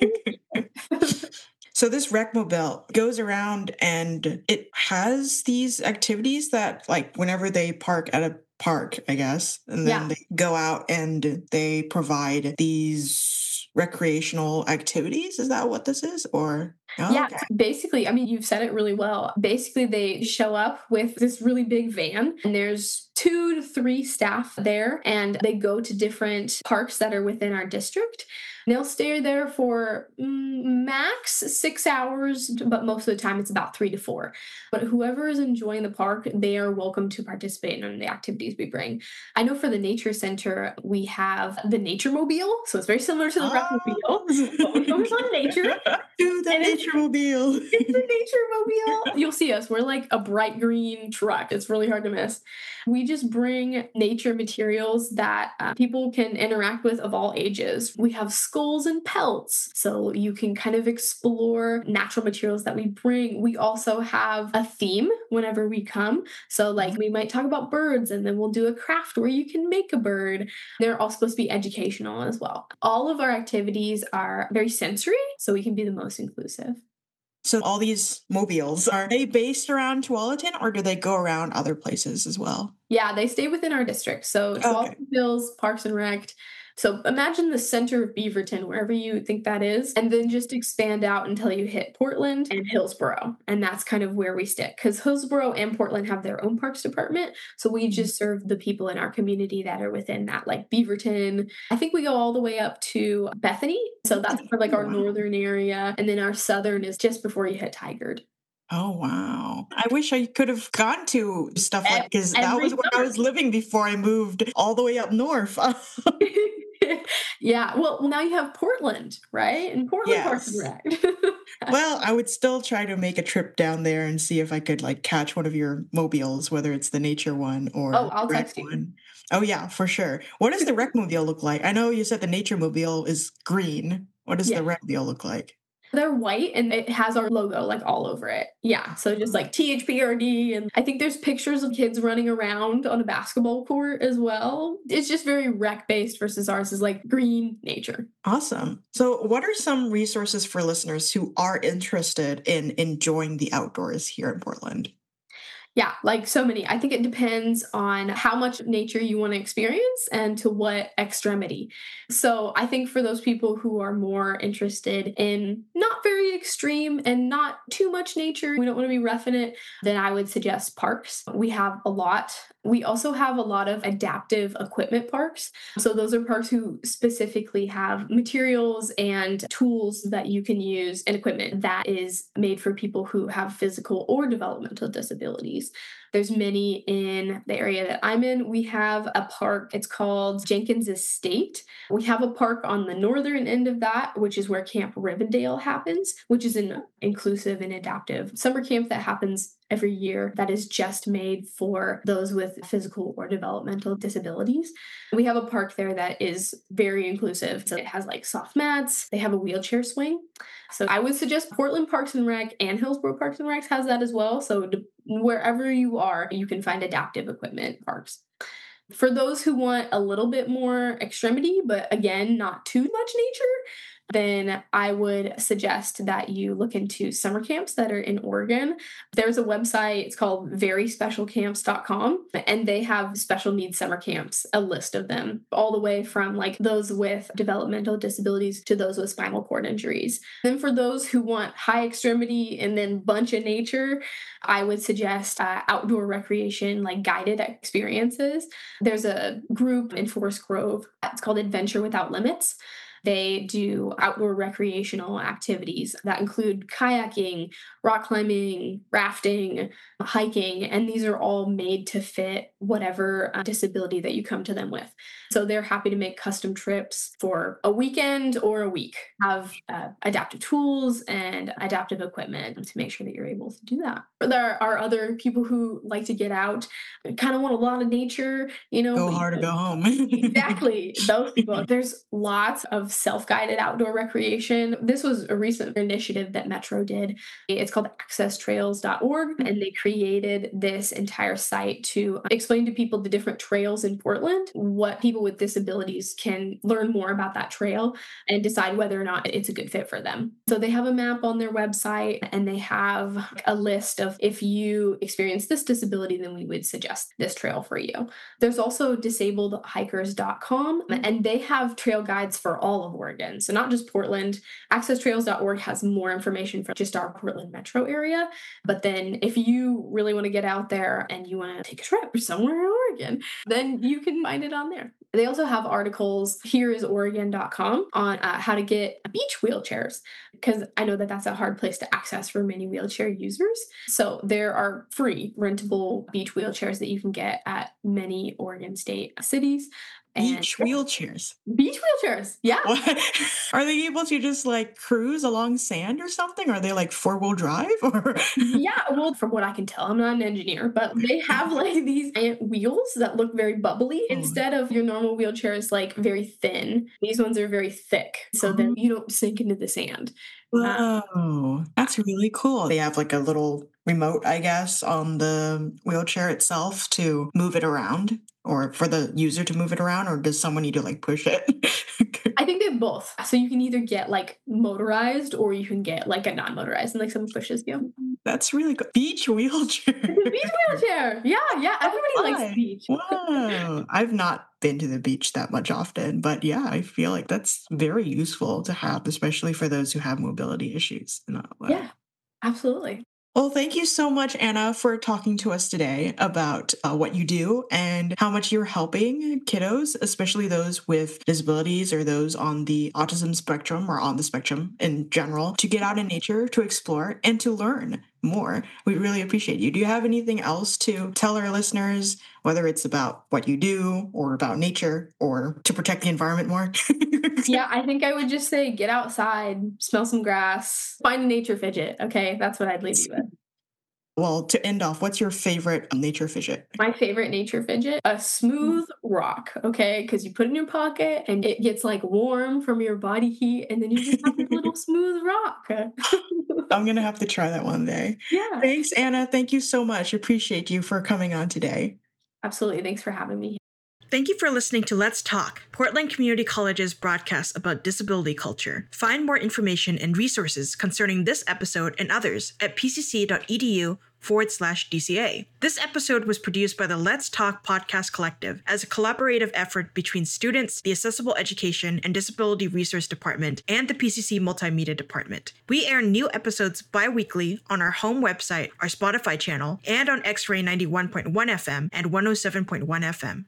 S8: So this Rec Mobile goes around and it has these activities that, like, whenever they park at a park, I guess, and then
S9: Yeah.
S8: they go out and they provide these recreational activities. Is that what this is? Or Oh,
S9: Yeah,
S8: okay.
S9: basically, I mean, you've said it really well. Basically, they show up with this really big van, and there's two to three staff there, and they go to different parks that are within our district. They'll stay there for mm, max six hours, but most of the time it's about three to four. But whoever is enjoying the park, they are welcome to participate in the activities we bring. I know for the nature center, we have the Nature Mobile, so it's very similar to the
S8: Oh.
S9: Wreck-Mobile, but we focus on nature.
S8: To the
S9: And it's-
S8: nature mobile.
S9: It's the Nature Mobile. You'll see us. We're like a bright green truck. It's really hard to miss. We just bring nature materials that uh, people can interact with of all ages. We have skulls and pelts, so you can kind of explore natural materials that we bring. We also have a theme whenever we come. So, like, we might talk about birds, and then we'll do a craft where you can make a bird. They're all supposed to be educational as well. All of our activities are very sensory, so we can be the most inclusive.
S8: So all these mobiles, are they based around Tualatin or do they go around other places as well?
S9: Yeah, they stay within our district. So
S8: Okay.
S9: Tualatin Hills, Parks and Rec. So imagine the center of Beaverton, wherever you think that is, and then just expand out until you hit Portland and Hillsboro. And that's kind of where we stick, because Hillsboro and Portland have their own parks department. So we just serve the people in our community that are within that, like Beaverton. I think we go all the way up to Bethany. So that's for like our
S8: Wow.
S9: northern area. And then our southern is just before you hit Tigard.
S8: Oh, wow. I wish I could have gone to stuff
S9: Ev-
S8: like, because that
S9: every
S8: was where I
S9: summer.
S8: was living before I moved all the way up north.
S9: Yeah, well, now you have Portland, right? And Portland Parks and
S8: Yes.
S9: Rec.
S8: Well, I would still try to make a trip down there and see if I could like catch one of your mobiles, whether it's the nature one or
S9: Oh, I'll
S8: rec
S9: text you.
S8: one. Oh yeah, for sure. What does the rec mobile look like? I know you said the nature mobile is green. What does
S9: Yeah.
S8: the rec mobile look like?
S9: They're white and it has our logo like all over it. Yeah, so just like T H P R D, and I think there's pictures of kids running around on a basketball court as well. It's just very rec based versus ours is like green nature.
S8: Awesome. So, what are some resources for listeners who are interested in enjoying the outdoors here in Portland?
S9: Yeah, like so many. I think it depends on how much nature you want to experience and to what extremity. So I think for those people who are more interested in not very extreme and not too much nature, we don't want to be roughing it, then I would suggest parks. We have a lot. We also have a lot of adaptive equipment parks. So those are parks who specifically have materials and tools that you can use and equipment that is made for people who have physical or developmental disabilities. There's many in the area that I'm in. We have a park, it's called Jenkins Estate. We have a park on the northern end of that, which is where Camp Rivendell happens, which is an inclusive and adaptive summer camp that happens every year that is just made for those with physical or developmental disabilities. We have a park there that is very inclusive. So it has like soft mats, they have a wheelchair swing. So I would suggest Portland Parks and Rec and Hillsboro Parks and Rec has that as well. So d- wherever you are, you can find adaptive equipment parks. For those who want a little bit more extremity, but again, not too much nature, then I would suggest that you look into summer camps that are in Oregon. There's a website, it's called very special camps dot com, and they have special needs summer camps, a list of them, all the way from like those with developmental disabilities to those with spinal cord injuries. Then for those who want high extremity and then bunch of nature, I would suggest uh, outdoor recreation, like guided experiences. There's a group in Forest Grove, it's called Adventure Without Limits. They do outdoor recreational activities that include kayaking, rock climbing, rafting, hiking, and these are all made to fit whatever uh, disability that you come to them with. So they're happy to make custom trips for a weekend or a week, have uh, adaptive tools and adaptive equipment to make sure that you're able to do that. There are other people who like to get out, kind of want a lot of nature, you know.
S8: Go
S9: but
S8: hard or
S9: you
S8: go home.
S9: Exactly. Those people. There's lots of self-guided outdoor recreation. This was a recent initiative that Metro did. It's called access trails dot org, and they created this entire site to explain to people the different trails in Portland, what people with disabilities can learn more about that trail and decide whether or not it's a good fit for them. So they have a map on their website, and they have a list of if you experience this disability, then we would suggest this trail for you. There's also disabled hikers dot com, and they have trail guides for all all of Oregon. So not just Portland. access trails dot org has more information for just our Portland metro area. But then if you really want to get out there and you want to take a trip somewhere in Oregon, then you can find it on there. They also have articles, here is oregon dot com, on uh, how to get beach wheelchairs, because I know that that's a hard place to access for many wheelchair users. So there are free rentable beach wheelchairs that you can get at many Oregon State cities. And
S8: Beach wheelchairs.
S9: Beach wheelchairs, yeah.
S8: What? Are they able to just like cruise along sand or something? Are they like four wheel drive? Or
S9: yeah, well, from what I can tell, I'm not an engineer, but they have like these giant wheels that look very bubbly.
S8: Oh.
S9: Instead of your normal wheelchair is like very thin, these ones are very thick, so then you don't sink into the sand.
S8: Whoa, that's really cool. They have like a little remote, I guess, on the wheelchair itself to move it around, or for the user to move it around, or does someone need to like push it?
S9: I think they have both. So you can either get like motorized or you can get like a non-motorized and like someone pushes you.
S8: That's really good. Beach wheelchair.
S9: Beach wheelchair. Yeah, yeah. Everybody
S8: Why?
S9: likes the beach.
S8: Wow. I've not been to the beach that much often, but yeah, I feel like that's very useful to have, especially for those who have mobility issues. In that way.
S9: Yeah, absolutely.
S8: Well, thank you so much, Anna, for talking to us today about uh, what you do and how much you're helping kiddos, especially those with disabilities or those on the autism spectrum or on the spectrum in general, to get out in nature, to explore, and to learn more. We really appreciate you. Do you have anything else to tell our listeners, whether it's about what you do or about nature or to protect the environment more?
S9: Yeah, I think I would just say get outside, smell some grass, find a nature fidget. Okay, that's what I'd leave you with.
S8: Well, to end off, what's your favorite nature fidget?
S9: My favorite nature fidget? A smooth rock, okay? Because you put it in your pocket and it gets like warm from your body heat, and then you just have this little smooth rock.
S8: I'm going to have to try that one day.
S9: Yeah.
S8: Thanks, Anna. Thank you so much. Appreciate you for coming on today.
S9: Absolutely. Thanks for having me.
S7: Thank you for listening to Let's Talk, Portland Community College's broadcast about disability culture. Find more information and resources concerning this episode and others at pcc.edu forward slash DCA. This episode was produced by the Let's Talk Podcast Collective as a collaborative effort between students, the Accessible Education and Disability Resource Department, and the P C C Multimedia Department. We air new episodes bi-weekly on our home website, our Spotify channel, and on X-Ray ninety-one point one F M and one oh seven point one F M.